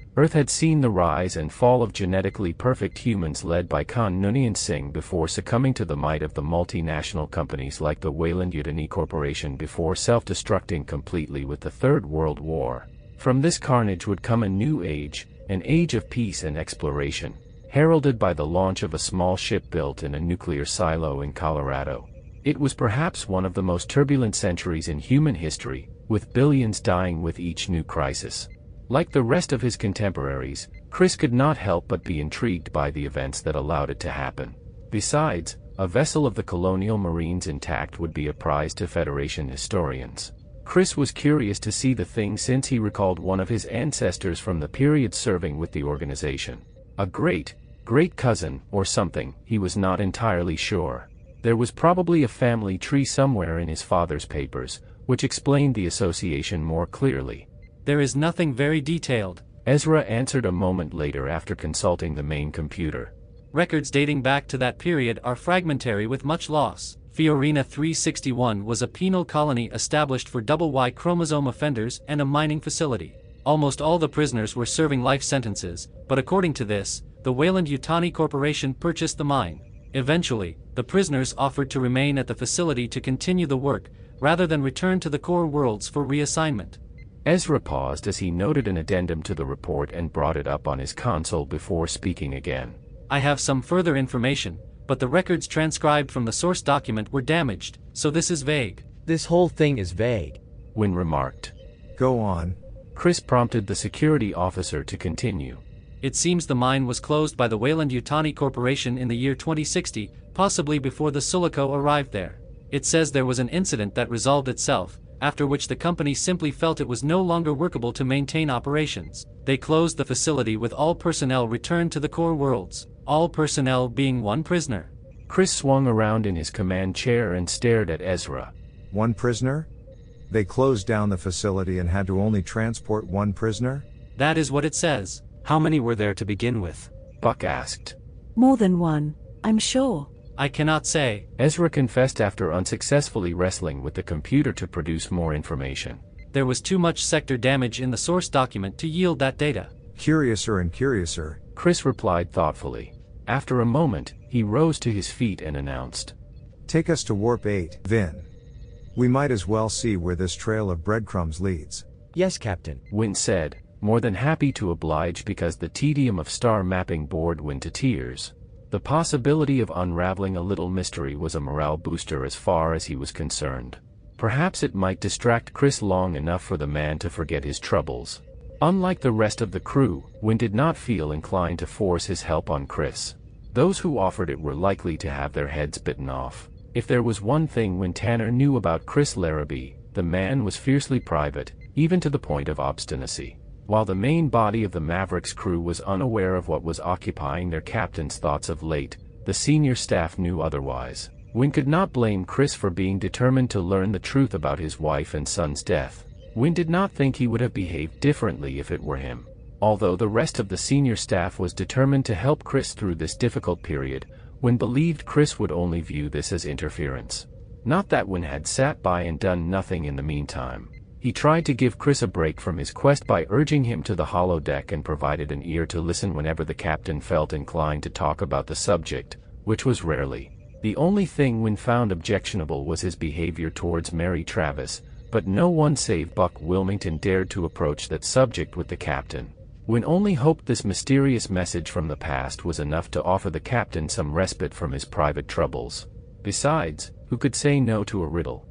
Earth had seen the rise and fall of genetically perfect humans led by Khan Noonien Singh before succumbing to the might of the multinational companies like the Weyland-Yutani Corporation before self-destructing completely with the Third World War. From this carnage would come a new age, an age of peace and exploration, heralded by the launch of a small ship built in a nuclear silo in Colorado. It was perhaps one of the most turbulent centuries in human history, with billions dying with each new crisis. Like the rest of his contemporaries, Chris could not help but be intrigued by the events that allowed it to happen. Besides, a vessel of the Colonial Marines intact would be a prize to Federation historians. Chris was curious to see the thing since he recalled one of his ancestors from the period serving with the organization. A great cousin, or something, he was not entirely sure. There was probably a family tree somewhere in his father's papers, which explained the association more clearly. There is nothing very detailed, Ezra answered a moment later after consulting the main computer. Records dating back to that period are fragmentary with much loss. Fiorina 361 was a penal colony established for double Y chromosome offenders and a mining facility. Almost all the prisoners were serving life sentences, but according to this, the Weyland-Yutani Corporation purchased the mine. Eventually, the prisoners offered to remain at the facility to continue the work, rather than return to the core worlds for reassignment. Ezra paused as he noted an addendum to the report and brought it up on his console before speaking again. I have some further information, but the records transcribed from the source document were damaged, so this is vague. This whole thing is vague, Wynn remarked. Go on. Chris prompted the security officer to continue. It seems the mine was closed by the Weyland-Yutani Corporation in the year 2060, possibly before the Sulaco arrived there. It says there was an incident that resolved itself, after which the company simply felt it was no longer workable to maintain operations. They closed the facility with all personnel returned to the core worlds, all personnel being one prisoner. Chris swung around in his command chair and stared at Ezra. One prisoner? They closed down the facility and had to only transport one prisoner? That is what it says. How many were there to begin with? Buck asked. More than one, I'm sure. I cannot say, Ezra confessed after unsuccessfully wrestling with the computer to produce more information. There was too much sector damage in the source document to yield that data. Curiouser and curiouser, Chris replied thoughtfully. After a moment, he rose to his feet and announced. Take us to Warp 8, Vin. We might as well see where this trail of breadcrumbs leads. Yes, Captain, Wynn said, more than happy to oblige because the tedium of star mapping bored Wynn to tears. The possibility of unraveling a little mystery was a morale booster as far as he was concerned. Perhaps it might distract Chris long enough for the man to forget his troubles. Unlike the rest of the crew, Wynn did not feel inclined to force his help on Chris. Those who offered it were likely to have their heads bitten off. If there was one thing Wynn Tanner knew about Chris Larrabee, the man was fiercely private, even to the point of obstinacy. While the main body of the Mavericks crew was unaware of what was occupying their captain's thoughts of late, the senior staff knew otherwise. Wynn could not blame Chris for being determined to learn the truth about his wife and son's death. Wynn did not think he would have behaved differently if it were him. Although the rest of the senior staff was determined to help Chris through this difficult period, Wynn believed Chris would only view this as interference. Not that Wynn had sat by and done nothing in the meantime. He tried to give Chris a break from his quest by urging him to the holodeck and provided an ear to listen whenever the captain felt inclined to talk about the subject, which was rarely. The only thing Wynn found objectionable was his behavior towards Mary Travis, but no one save Buck Wilmington dared to approach that subject with the captain. Wynn only hoped this mysterious message from the past was enough to offer the captain some respite from his private troubles. Besides, who could say no to a riddle?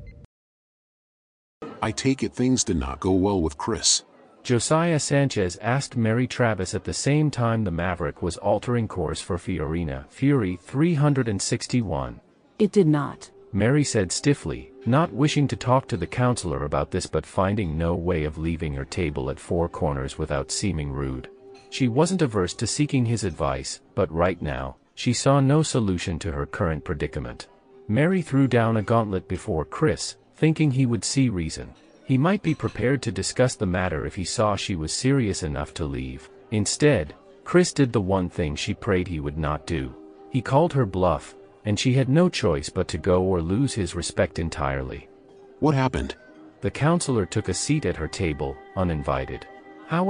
I take it things did not go well with Chris. Josiah Sanchez asked Mary Travis at the same time the Maverick was altering course for Fiorina, Fury 361. It did not. Mary said stiffly, not wishing to talk to the counselor about this but finding no way of leaving her table at Four Corners without seeming rude. She wasn't averse to seeking his advice, but right now, she saw no solution to her current predicament. Mary threw down a gauntlet before Chris, thinking he would see reason. He might be prepared to discuss the matter if he saw she was serious enough to leave. Instead, Chris did the one thing she prayed he would not do. He called her bluff, and she had no choice but to go or lose his respect entirely. What happened? The counselor took a seat at her table, uninvited. However,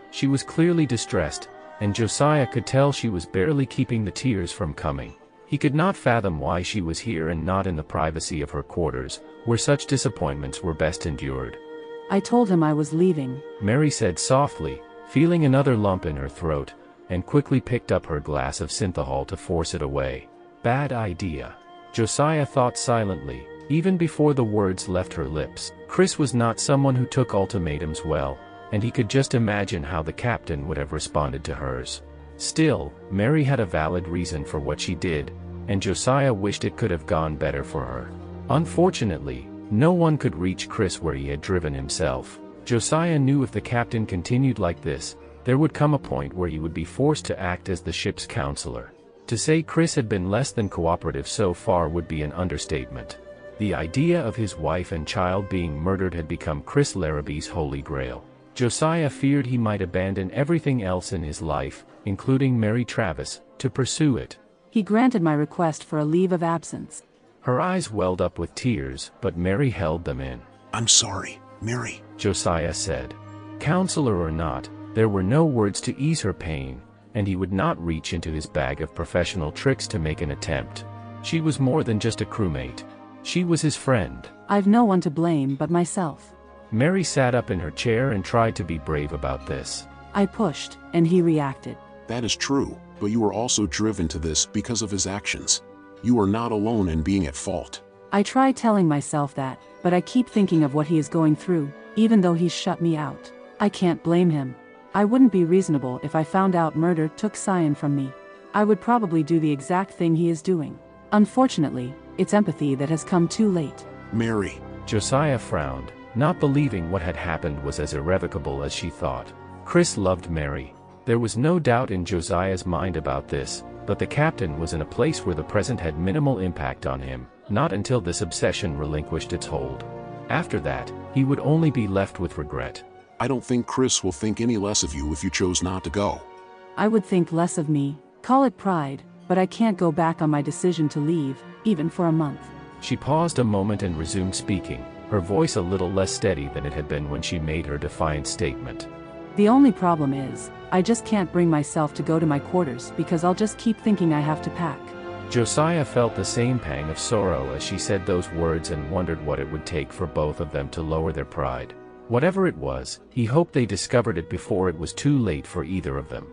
She was clearly distressed, and Josiah could tell she was barely keeping the tears from coming. He could not fathom why she was here and not in the privacy of her quarters, where such disappointments were best endured. I told him I was leaving, Mary said softly, feeling another lump in her throat, and quickly picked up her glass of synthahol to force it away. Bad idea. Josiah thought silently, even before the words left her lips. Chris was not someone who took ultimatums well, and he could just imagine how the captain would have responded to hers. Still, Mary had a valid reason for what she did, and Josiah wished it could have gone better for her. Unfortunately, no one could reach Chris where he had driven himself. Josiah knew if the captain continued like this, there would come a point where he would be forced to act as the ship's counselor. To say Chris had been less than cooperative so far would be an understatement. The idea of his wife and child being murdered had become Chris Larrabee's holy grail. Josiah feared he might abandon everything else in his life, including Mary Travis, to pursue it. He granted my request for a leave of absence. Her eyes welled up with tears, but Mary held them in. I'm sorry, Mary, Josiah said. Counselor or not, there were no words to ease her pain, and he would not reach into his bag of professional tricks to make an attempt. She was more than just a crewmate. She was his friend. I've no one to blame but myself. Mary sat up in her chair and tried to be brave about this. I pushed, and he reacted. that is true, but you were also driven to this because of his actions. You are not alone in being at fault. I try telling myself that, but I keep thinking of what he is going through, even though he's shut me out. I can't blame him. I wouldn't be reasonable if I found out murder took Cyan from me. I would probably do the exact thing he is doing. Unfortunately, it's empathy that has come too late. Mary. Josiah frowned, not believing what had happened was as irrevocable as she thought. Chris loved Mary. There was no doubt in Josiah's mind about this, but the captain was in a place where the present had minimal impact on him, not until this obsession relinquished its hold. After that, he would only be left with regret. I don't think Chris will think any less of you if you chose not to go. I would think less of me, call it pride, but I can't go back on my decision to leave, even for a month. She paused a moment and resumed speaking, her voice a little less steady than it had been when she made her defiant statement. The only problem is, I just can't bring myself to go to my quarters because I'll just keep thinking I have to pack. Josiah felt the same pang of sorrow as she said those words and wondered what it would take for both of them to lower their pride. Whatever it was, he hoped they discovered it before it was too late for either of them.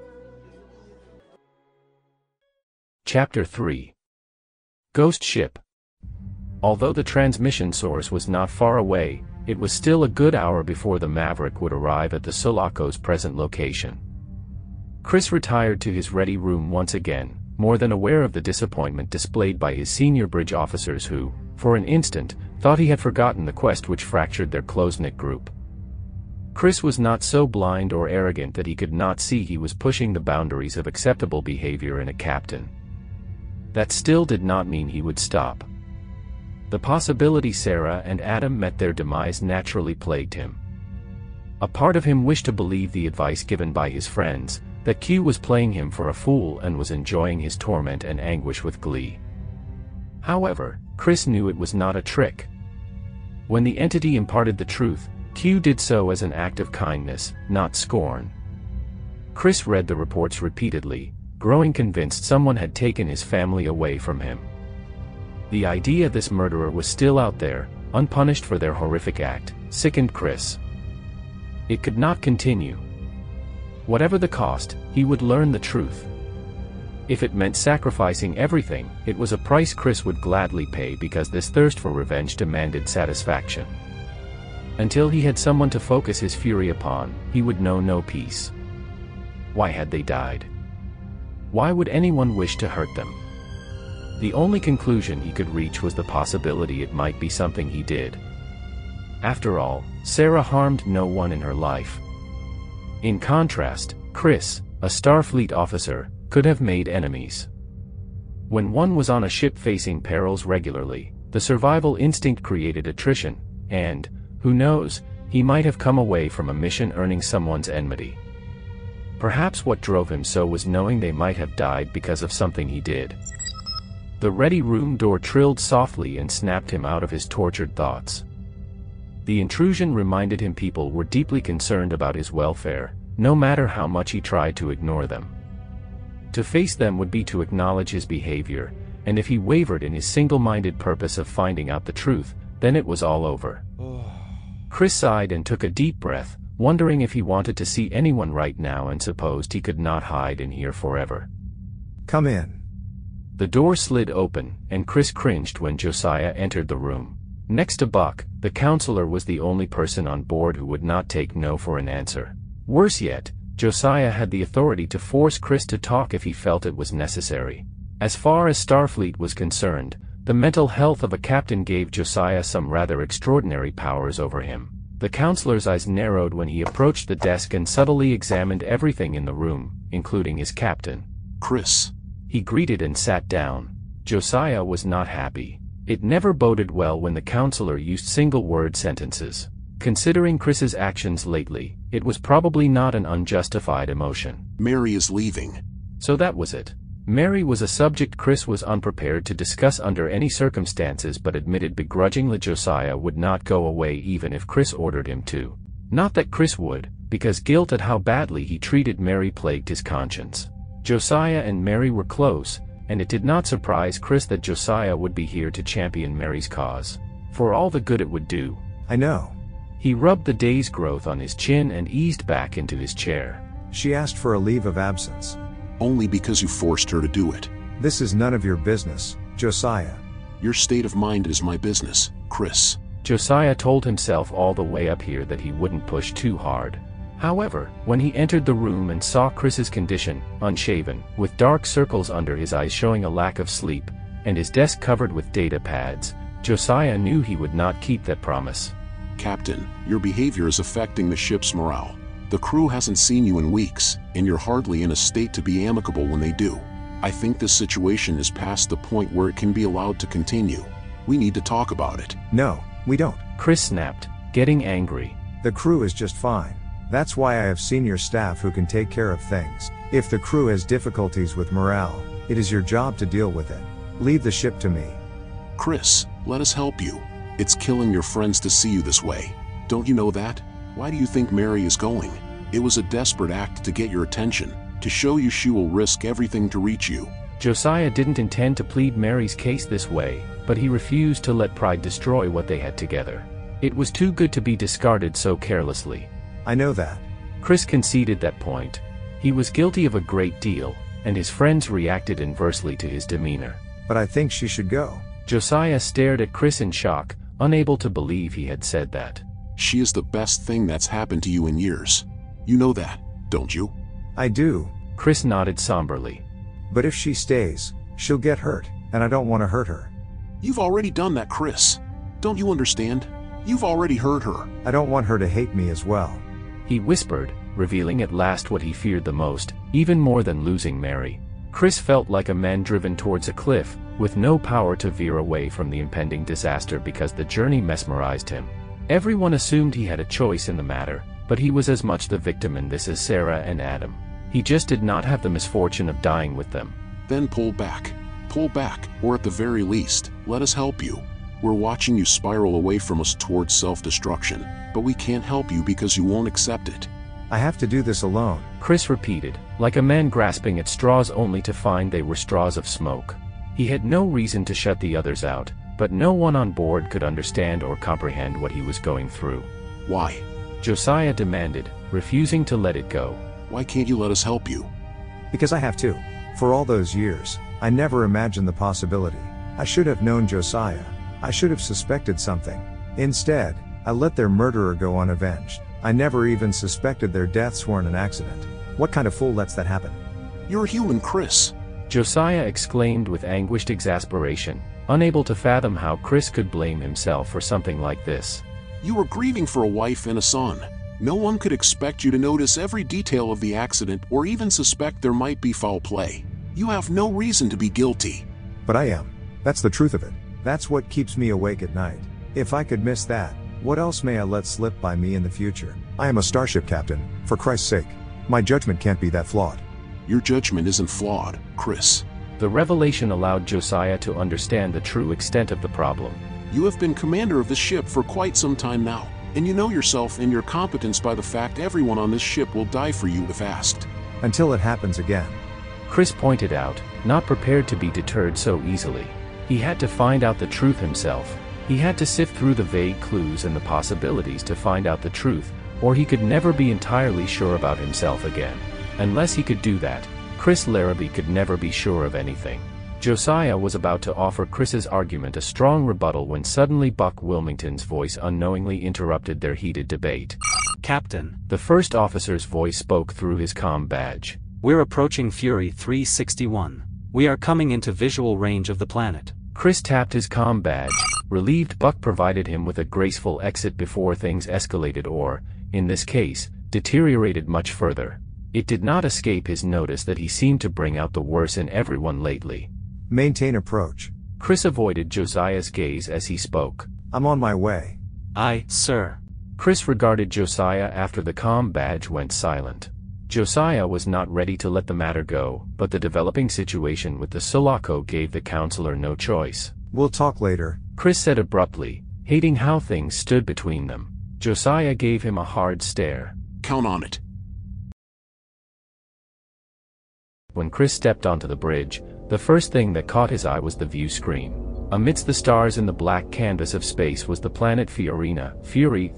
Chapter 3. Ghost Ship. Although the transmission source was not far away, it was still a good hour before the Maverick would arrive at the Sulaco's present location. Chris retired to his ready room once again, more than aware of the disappointment displayed by his senior bridge officers who, for an instant, thought he had forgotten the quest which fractured their close-knit group. Chris was not so blind or arrogant that he could not see he was pushing the boundaries of acceptable behavior in a captain. That still did not mean he would stop. The possibility Sarah and Adam met their demise naturally plagued him. A part of him wished to believe the advice given by his friends, that Q was playing him for a fool and was enjoying his torment and anguish with glee. However, Chris knew it was not a trick. When the entity imparted the truth, Q did so as an act of kindness, not scorn. Chris read the reports repeatedly, growing convinced someone had taken his family away from him. The idea this murderer was still out there, unpunished for their horrific act, sickened Chris. It could not continue. Whatever the cost, he would learn the truth. If it meant sacrificing everything, it was a price Chris would gladly pay because this thirst for revenge demanded satisfaction. Until he had someone to focus his fury upon, he would know no peace. Why had they died? Why would anyone wish to hurt them? The only conclusion he could reach was the possibility it might be something he did. After all, Sarah harmed no one in her life. In contrast, Chris, a Starfleet officer, could have made enemies. When one was on a ship facing perils regularly, the survival instinct created attrition, and, who knows, he might have come away from a mission earning someone's enmity. Perhaps what drove him so was knowing they might have died because of something he did. The ready room door trilled softly and snapped him out of his tortured thoughts. The intrusion reminded him people were deeply concerned about his welfare, no matter how much he tried to ignore them. To face them would be to acknowledge his behavior, and if he wavered in his single-minded purpose of finding out the truth, then it was all over. Chris sighed and took a deep breath, wondering if he wanted to see anyone right now and supposed he could not hide in here forever. Come in. The door slid open, and Chris cringed when Josiah entered the room. Next to Buck, the counselor was the only person on board who would not take no for an answer. Worse yet, Josiah had the authority to force Chris to talk if he felt it was necessary. As far as Starfleet was concerned, the mental health of a captain gave Josiah some rather extraordinary powers over him. The counselor's eyes narrowed when he approached the desk and subtly examined everything in the room, including his captain. Chris. He greeted and sat down. Josiah was not happy. It never boded well when the counselor used single-word sentences. Considering Chris's actions lately, it was probably not an unjustified emotion. Mary is leaving. So that was it. Mary was a subject Chris was unprepared to discuss under any circumstances, but admitted begrudgingly Josiah would not go away even if Chris ordered him to. Not that Chris would, because guilt at how badly he treated Mary plagued his conscience. Josiah and Mary were close, and it did not surprise Chris that Josiah would be here to champion Mary's cause. For all the good it would do. I know. He rubbed the day's growth on his chin and eased back into his chair. She asked for a leave of absence. Only because you forced her to do it. This is none of your business, Josiah. Your state of mind is my business, Chris. Josiah told himself all the way up here that he wouldn't push too hard. However, when he entered the room and saw Chris's condition, unshaven, with dark circles under his eyes showing a lack of sleep, and his desk covered with data pads, Josiah knew he would not keep that promise. Captain, your behavior is affecting the ship's morale. The crew hasn't seen you in weeks, and you're hardly in a state to be amicable when they do. I think this situation is past the point where it can be allowed to continue. We need to talk about it. No, we don't. Chris snapped, getting angry. The crew is just fine. That's why I have senior staff who can take care of things. If the crew has difficulties with morale, it is your job to deal with it. Leave the ship to me. Chris, let us help you. It's killing your friends to see you this way. Don't you know that? Why do you think Mary is going? It was a desperate act to get your attention, to show you she will risk everything to reach you. Josiah didn't intend to plead Mary's case this way, but he refused to let pride destroy what they had together. It was too good to be discarded so carelessly. I know that. Chris conceded that point. He was guilty of a great deal, and his friends reacted inversely to his demeanor. But I think she should go. Josiah stared at Chris in shock, unable to believe he had said that. She is the best thing that's happened to you in years. You know that, don't you? I do. Chris nodded somberly. But if she stays, she'll get hurt, and I don't want to hurt her. You've already done that, Chris. Don't you understand? You've already hurt her. I don't want her to hate me as well. He whispered, revealing at last what he feared the most, even more than losing Mary. Chris felt like a man driven towards a cliff, with no power to veer away from the impending disaster because the journey mesmerized him. Everyone assumed he had a choice in the matter, but he was as much the victim in this as Sarah and Adam. He just did not have the misfortune of dying with them. Then pull back. Pull back, or at the very least, let us help you. We're watching you spiral away from us towards self-destruction, but we can't help you because you won't accept it. I have to do this alone, Chris repeated, like a man grasping at straws only to find they were straws of smoke. He had no reason to shut the others out, but no one on board could understand or comprehend what he was going through. Why? Josiah demanded, refusing to let it go. Why can't you let us help you? Because I have to. For all those years, I never imagined the possibility. I should have known Josiah. I should have suspected something. Instead, I let their murderer go unavenged. I never even suspected their deaths weren't an accident. What kind of fool lets that happen? You're a human, Chris. Josiah exclaimed with anguished exasperation, unable to fathom how Chris could blame himself for something like this. You were grieving for a wife and a son. No one could expect you to notice every detail of the accident or even suspect there might be foul play. You have no reason to be guilty. But I am. That's the truth of it. That's what keeps me awake at night. If I could miss that, what else may I let slip by me in the future? I am a starship captain, for Christ's sake. My judgment can't be that flawed. Your judgment isn't flawed, Chris. The revelation allowed Josiah to understand the true extent of the problem. You have been commander of the ship for quite some time now. And you know yourself and your competence by the fact everyone on this ship will die for you if asked. Until it happens again. Chris pointed out, not prepared to be deterred so easily. He had to find out the truth himself. He had to sift through the vague clues and the possibilities to find out the truth, or he could never be entirely sure about himself again. Unless he could do that, Chris Larrabee could never be sure of anything. Josiah was about to offer Chris's argument a strong rebuttal when suddenly Buck Wilmington's voice unknowingly interrupted their heated debate. Captain, The first officer's voice spoke through his comm badge. we're approaching Fury 361. We are coming into visual range of the planet. Chris tapped his comm badge. Relieved, Buck provided him with a graceful exit before things escalated or, in this case, deteriorated much further. It did not escape his notice that he seemed to bring out the worst in everyone lately. Maintain approach. Chris avoided Josiah's gaze as he spoke. I'm on my way. Aye, sir. Chris regarded Josiah after the comm badge went silent. Josiah was not ready to let the matter go, but the developing situation with the Sulaco gave the counselor no choice. We'll talk later, Chris said abruptly, hating how things stood between them. Josiah gave him a hard stare. Count on it. When Chris stepped onto the bridge, the first thing that caught his eye was the view screen. Amidst the stars in the black canvas of space was the planet Fiorina, Fury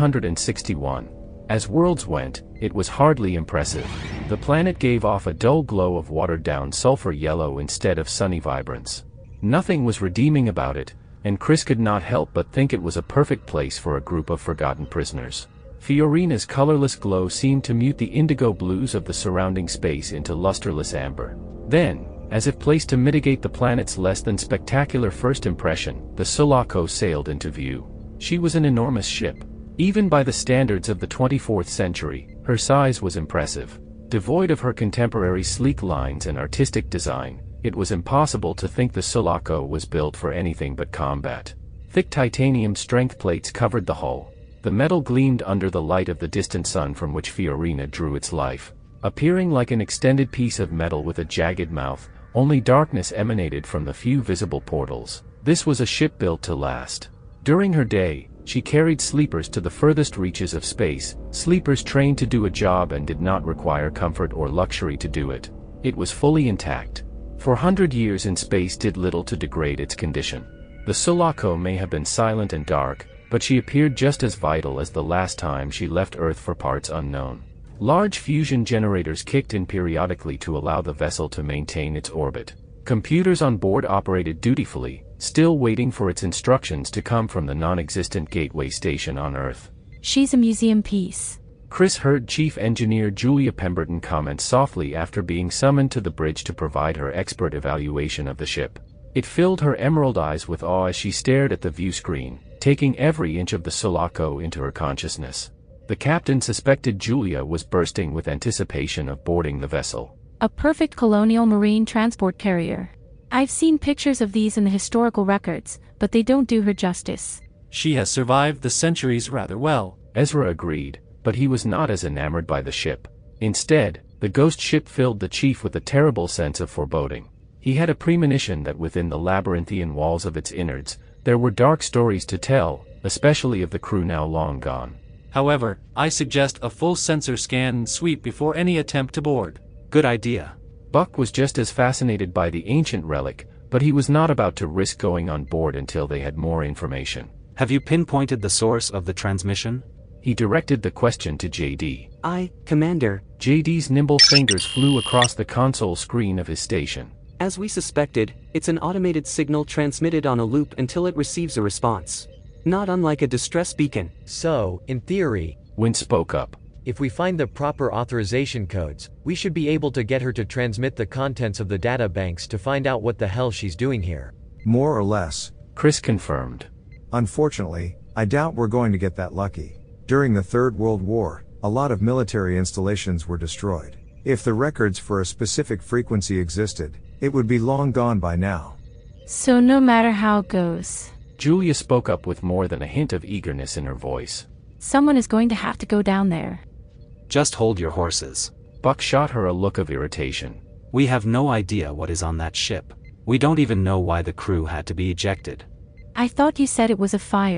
361. As worlds went, it was hardly impressive. The planet gave off a dull glow of watered-down sulfur yellow instead of sunny vibrance. Nothing was redeeming about it, and Chris could not help but think it was a perfect place for a group of forgotten prisoners. Fiorina's colorless glow seemed to mute the indigo blues of the surrounding space into lusterless amber. Then, as if placed to mitigate the planet's less than spectacular first impression, the Sulaco sailed into view. She was an enormous ship. Even by the standards of the 24th century, her size was impressive. Devoid of her contemporary sleek lines and artistic design, it was impossible to think the Sulaco was built for anything but combat. Thick titanium strength plates covered the hull. The metal gleamed under the light of the distant sun from which Fiorina drew its life. Appearing like an extended piece of metal with a jagged mouth, only darkness emanated from the few visible portals. This was a ship built to last. During her day, she carried sleepers to the furthest reaches of space, sleepers trained to do a job and did not require comfort or luxury to do it. It was fully intact. 400 years in space did little to degrade its condition. The Sulaco may have been silent and dark, but she appeared just as vital as the last time she left Earth for parts unknown. Large fusion generators kicked in periodically to allow the vessel to maintain its orbit. Computers on board operated dutifully, still waiting for its instructions to come from the non-existent gateway station on Earth. She's a museum piece. Chris heard Chief Engineer Julia Pemberton comment softly after being summoned to the bridge to provide her expert evaluation of the ship. It filled her emerald eyes with awe as she stared at the view screen, taking every inch of the Sulaco into her consciousness. The captain suspected Julia was bursting with anticipation of boarding the vessel. A perfect colonial marine transport carrier. I've seen pictures of these in the historical records, but they don't do her justice. She has survived the centuries rather well. Ezra agreed, but he was not as enamored by the ship. Instead, the ghost ship filled the chief with a terrible sense of foreboding. He had a premonition that within the labyrinthian walls of its innards, there were dark stories to tell, especially of the crew now long gone. However, I suggest a full sensor scan and sweep before any attempt to board. Good idea. Buck was just as fascinated by the ancient relic, but he was not about to risk going on board until they had more information. Have you pinpointed the source of the transmission? He directed the question to JD. Aye, Commander. JD's nimble fingers flew across the console screen of his station. As we suspected, it's an automated signal transmitted on a loop until it receives a response. Not unlike a distress beacon. So, in theory, Wynn spoke up. If we find the proper authorization codes, we should be able to get her to transmit the contents of the data banks to find out what the hell she's doing here. More or less. Chris confirmed. Unfortunately, I doubt we're going to get that lucky. During the Third World War, a lot of military installations were destroyed. If the records for a specific frequency existed, it would be long gone by now. So no matter how it goes, Julia spoke up with more than a hint of eagerness in her voice. someone is going to have to go down there. Just hold your horses. Buck shot her a look of irritation. We have no idea what is on that ship. We don't even know why the crew had to be ejected. I thought you said it was a fire.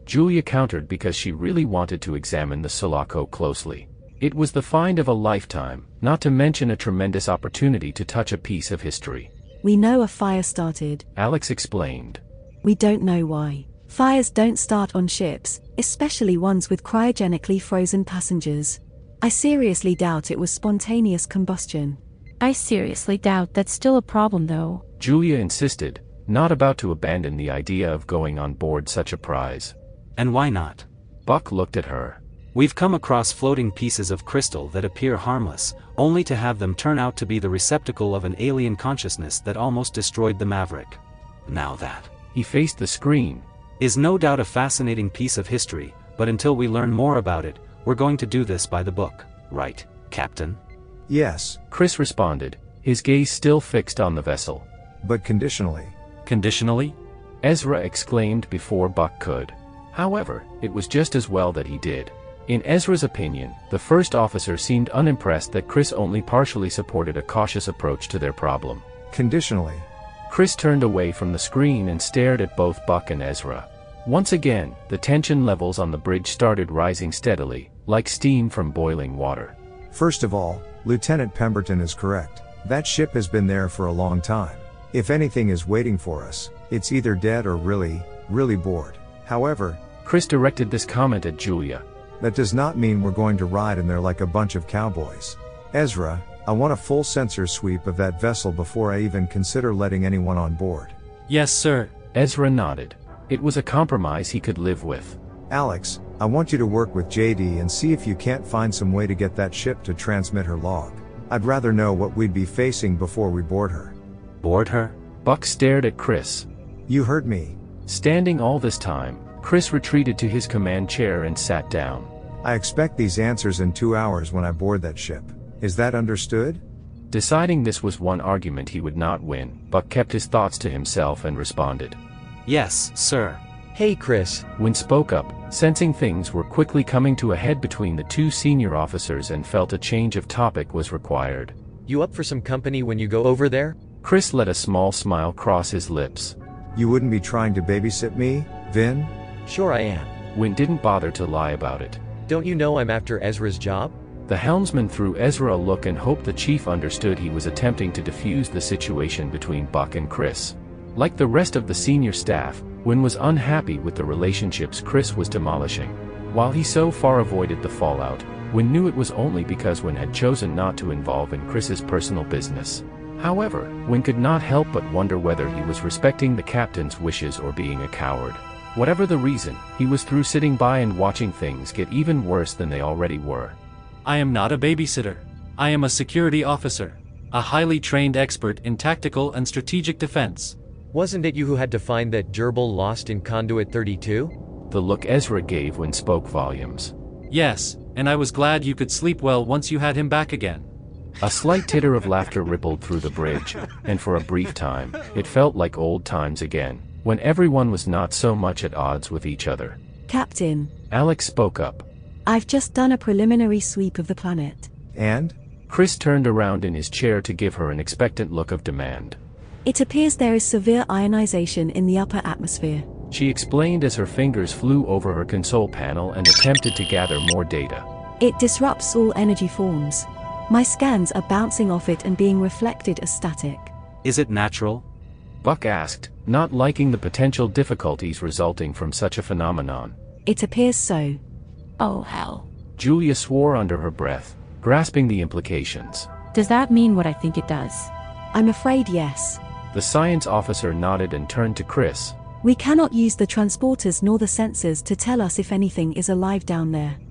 Julia countered because she really wanted to examine the Sulaco closely. It was the find of a lifetime, not to mention a tremendous opportunity to touch a piece of history. We know a fire started. Alex explained. We don't know why. Fires don't start on ships, especially ones with cryogenically frozen passengers. I seriously doubt it was spontaneous combustion. I seriously doubt that's still a problem though. Julia insisted, not about to abandon the idea of going on board such a prize. And why not? Buck looked at her. We've come across floating pieces of crystal that appear harmless, only to have them turn out to be the receptacle of an alien consciousness that almost destroyed the Maverick. Now that he faced the screen, is no doubt a fascinating piece of history, but until we learn more about it, we're going to do this by the book, right, Captain? Yes. Chris responded, his gaze still fixed on the vessel. But conditionally. Conditionally? Ezra exclaimed before Buck could. However, it was just as well that he did. In Ezra's opinion, the first officer seemed unimpressed that Chris only partially supported a cautious approach to their problem. Conditionally. Chris turned away from the screen and stared at both Buck and Ezra. Once again, the tension levels on the bridge started rising steadily, like steam from boiling water. First of all, Lieutenant Pemberton is correct. That ship has been there for a long time. If anything is waiting for us, it's either dead or really bored. However, Chris directed this comment at Julia. That does not mean we're going to ride in there like a bunch of cowboys. Ezra, I want a full sensor sweep of that vessel before I even consider letting anyone on board. Yes, sir. Ezra nodded. It was a compromise he could live with. Alex, I want you to work with JD and see if you can't find some way to get that ship to transmit her log. I'd rather know what we'd be facing before we board her. Board her? Buck stared at Chris. You heard me. Standing all this time, Chris retreated to his command chair and sat down. I expect these answers in 2 hours when I board that ship. Is that understood? Deciding this was one argument he would not win, Buck kept his thoughts to himself and responded. Yes, sir. Hey Chris. Wynn spoke up, sensing things were quickly coming to a head between the two senior officers and felt a change of topic was required. You up for some company when you go over there? Chris let a small smile cross his lips. You wouldn't be trying to babysit me, Vin? Sure I am. Wynn didn't bother to lie about it. Don't you know I'm after Ezra's job? The helmsman threw Ezra a look and hoped the chief understood he was attempting to defuse the situation between Buck and Chris. Like the rest of the senior staff, Wynn was unhappy with the relationships Chris was demolishing. While he so far avoided the fallout, Wynn knew it was only because Wynn had chosen not to involve in Chris's personal business. However, Wynn could not help but wonder whether he was respecting the captain's wishes or being a coward. Whatever the reason, he was through sitting by and watching things get even worse than they already were. I am not a babysitter. I am a security officer. A highly trained expert in tactical and strategic defense. Wasn't it you who had to find that gerbil lost in Conduit 32? The look Ezra gave when spoke volumes. Yes, and I was glad you could sleep well once you had him back again. A slight titter of laughter rippled through the bridge, and for a brief time, it felt like old times again, when everyone was not so much at odds with each other. Captain. Alex spoke up. I've just done a preliminary sweep of the planet. And? Chris turned around in his chair to give her an expectant look of demand. It appears there is severe ionization in the upper atmosphere. She explained as her fingers flew over her console panel and attempted to gather more data. It disrupts all energy forms. My scans are bouncing off it and being reflected as static. Is it natural? Buck asked, not liking the potential difficulties resulting from such a phenomenon. It appears so. Oh hell. Julia swore under her breath, grasping the implications. Does that mean what I think it does? I'm afraid yes. The science officer nodded and turned to Chris. We cannot use the transporters nor the sensors to tell us if anything is alive down there.